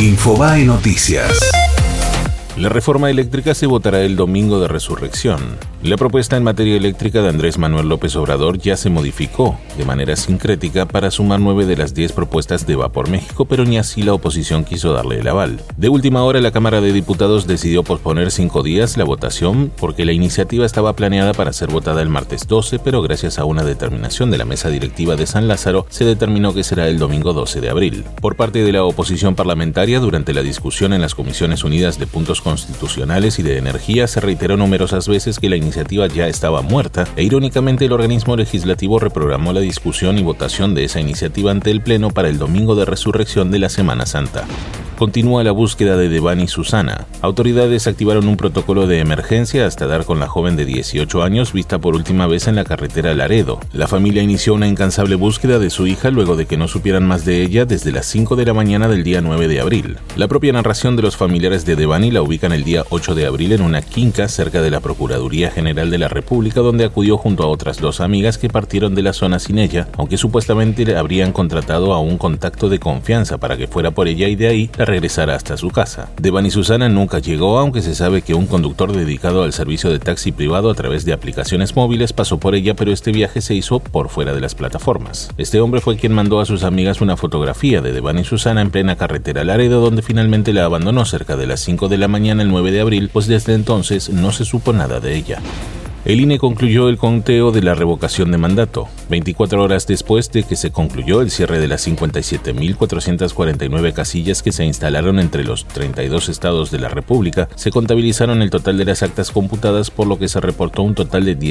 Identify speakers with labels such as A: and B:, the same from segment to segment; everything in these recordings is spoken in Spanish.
A: Infobae Noticias.
B: La reforma eléctrica se votará el domingo de Resurrección. La propuesta en materia eléctrica de Andrés Manuel López Obrador ya se modificó de manera sincrética para sumar 9 de las 10 propuestas de Va por México, pero ni así la oposición quiso darle el aval. De última hora, la Cámara de Diputados decidió posponer 5 días la votación porque la iniciativa estaba planeada para ser votada el martes 12, pero gracias a una determinación de la mesa directiva de San Lázaro, se determinó que será el domingo 12 de abril. Por parte de la oposición parlamentaria, durante la discusión en las Comisiones Unidas de Puntos Constitucionales y de Energía, se reiteró numerosas veces que la iniciativa ya estaba muerta e irónicamente el organismo legislativo reprogramó la discusión y votación de esa iniciativa ante el Pleno para el domingo de Resurrección de la Semana Santa. Continúa la búsqueda de Devani Susana. Autoridades activaron un protocolo de emergencia hasta dar con la joven de 18 años vista por última vez en la carretera Laredo. La familia inició una incansable búsqueda de su hija luego de que no supieran más de ella desde las 5 de la mañana del día 9 de abril. La propia narración de los familiares de Devani la ubican el día 8 de abril en una quinca cerca de la Procuraduría General de la República, donde acudió junto a otras 2 amigas que partieron de la zona sin ella, aunque supuestamente le habrían contratado a un contacto de confianza para que fuera por ella y de ahí la regresara hasta su casa. Devani Susana nunca llegó, aunque se sabe que un conductor dedicado al servicio de taxi privado a través de aplicaciones móviles pasó por ella, pero este viaje se hizo por fuera de las plataformas. Este hombre fue quien mandó a sus amigas una fotografía de Devani Susana en plena carretera Laredo, donde finalmente la abandonó cerca de las 5 de la mañana el 9 de abril, pues desde entonces no se supo nada de ella. El INE concluyó el conteo de la revocación de mandato. 24 horas después de que se concluyó el cierre de las 57.449 casillas que se instalaron entre los 32 estados de la República, se contabilizaron el total de las actas computadas, por lo que se reportó un total de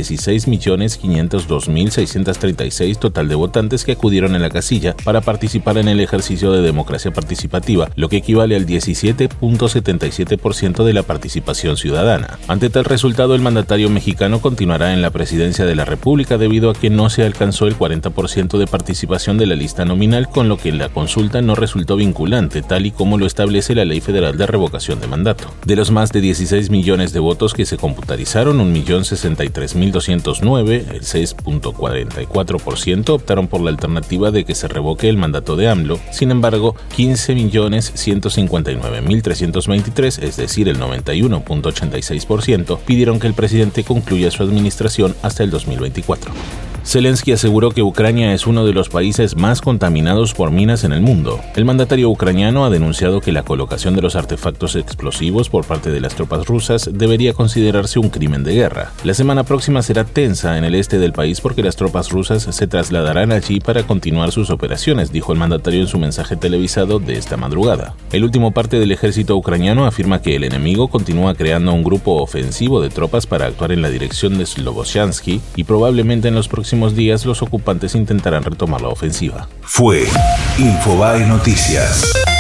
B: 16.502.636 total de votantes que acudieron a la casilla para participar en el ejercicio de democracia participativa, lo que equivale al 17.77% de la participación ciudadana. Ante tal resultado, el mandatario mexicano continuará en la presidencia de la República debido a que no se alcanzó el 40% de participación de la lista nominal, con lo que la consulta no resultó vinculante, tal y como lo establece la Ley Federal de Revocación de Mandato. De los más de 16 millones de votos que se computarizaron, 1.063.209, el 6.44%, optaron por la alternativa de que se revoque el mandato de AMLO. Sin embargo, 15.159.323, es decir, el 91.86%, pidieron que el presidente concluya su administración hasta el 2024. Zelensky aseguró que Ucrania es uno de los países más contaminados por minas en el mundo. El mandatario ucraniano ha denunciado que la colocación de los artefactos explosivos por parte de las tropas rusas debería considerarse un crimen de guerra. La semana próxima será tensa en el este del país porque las tropas rusas se trasladarán allí para continuar sus operaciones, dijo el mandatario en su mensaje televisado de esta madrugada. El último parte del ejército ucraniano afirma que el enemigo continúa creando un grupo ofensivo de tropas para actuar en la dirección de Slobodshansky y probablemente en los próximos días los ocupantes intentarán retomar la ofensiva.
A: Fue Infobae Noticias.